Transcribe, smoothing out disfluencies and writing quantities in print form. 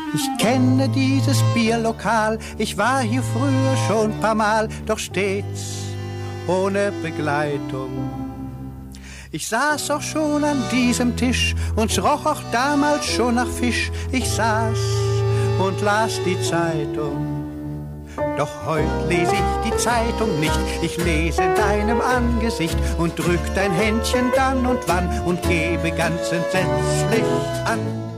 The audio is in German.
Ich kenne dieses Bierlokal, ich war hier früher schon paar Mal, doch stets ohne Begleitung. Ich saß auch schon an diesem Tisch und es roch auch damals schon nach Fisch. Ich saß und las die Zeitung. Doch heut lese ich die Zeitung nicht, ich lese in deinem Angesicht und drück dein Händchen dann und wann und gebe ganz entsetzlich an.